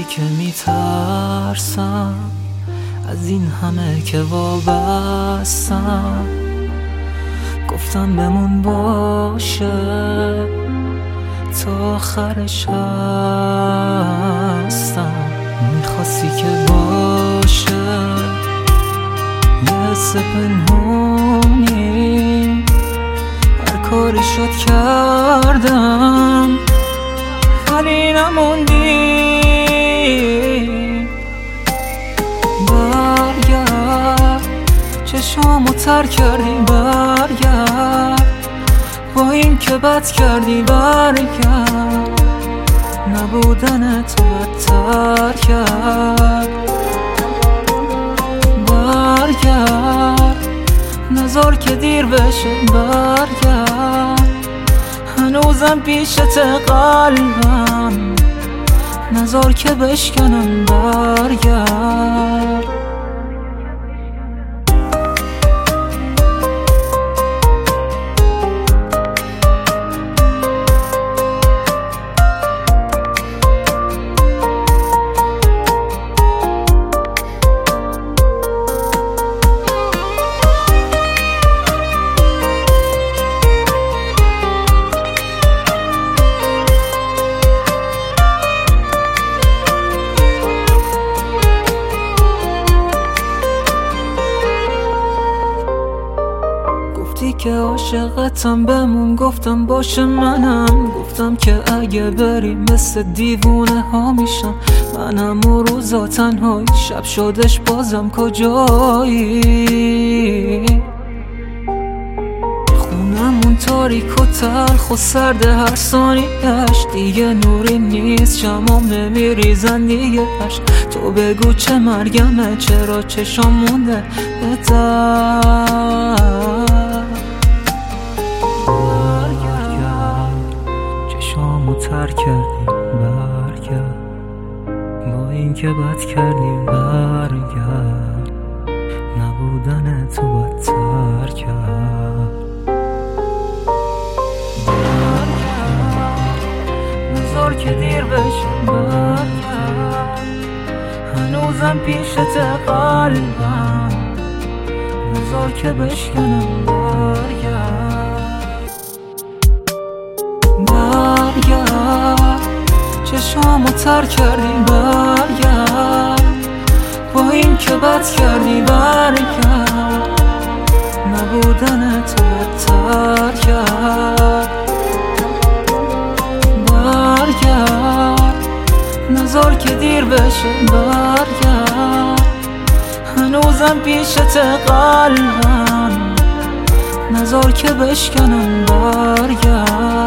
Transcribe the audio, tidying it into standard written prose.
گفتی که میترسم از این همه که وابستم، گفتم بمون باشه تا آخرش هستم. میخواستی که باشه یه حس پنهونی، هر کاری شد کردم ولی نموندی. برگرد چشامو تر کردی، برگرد با این که بد کردی، برگرد نبودنت بدتر کرد. برگرد نذار که دیر بشه، برگرد هنوزم پیشت قلبم، نذار که بشکنم، برگرد. گفتی که عاشقتم بمون، گفتم باشه منم، گفتم که اگه بری مثل دیوونه ها میشم. منم و روزا تنهایی، شب شدش بازم کجایی؟ خونمون تاریک و تلخ و سرد هر ثانیه‌اش، دیگه نوری نیست شمام نمیریزن دیگه‌اش. تو بگو چه مرگمه، چرا چشام مونده به چشامو تر کردی، برگرد با این که بد کردی، برگرد نبودن تو بدتر کرد. برگرد نذار که دیر بشه، برگرد هنوزم پیشت قلبم، نذار که بشکنم، برگرد. برگرد چشامو تر کردی، برگرد با این که بد کردی، برگرد نبودنت بدتر کرد. برگرد نذار که دیر بشه، برگرد هنوزم پیشت قلبم، نذار که بشکنم، برگرد.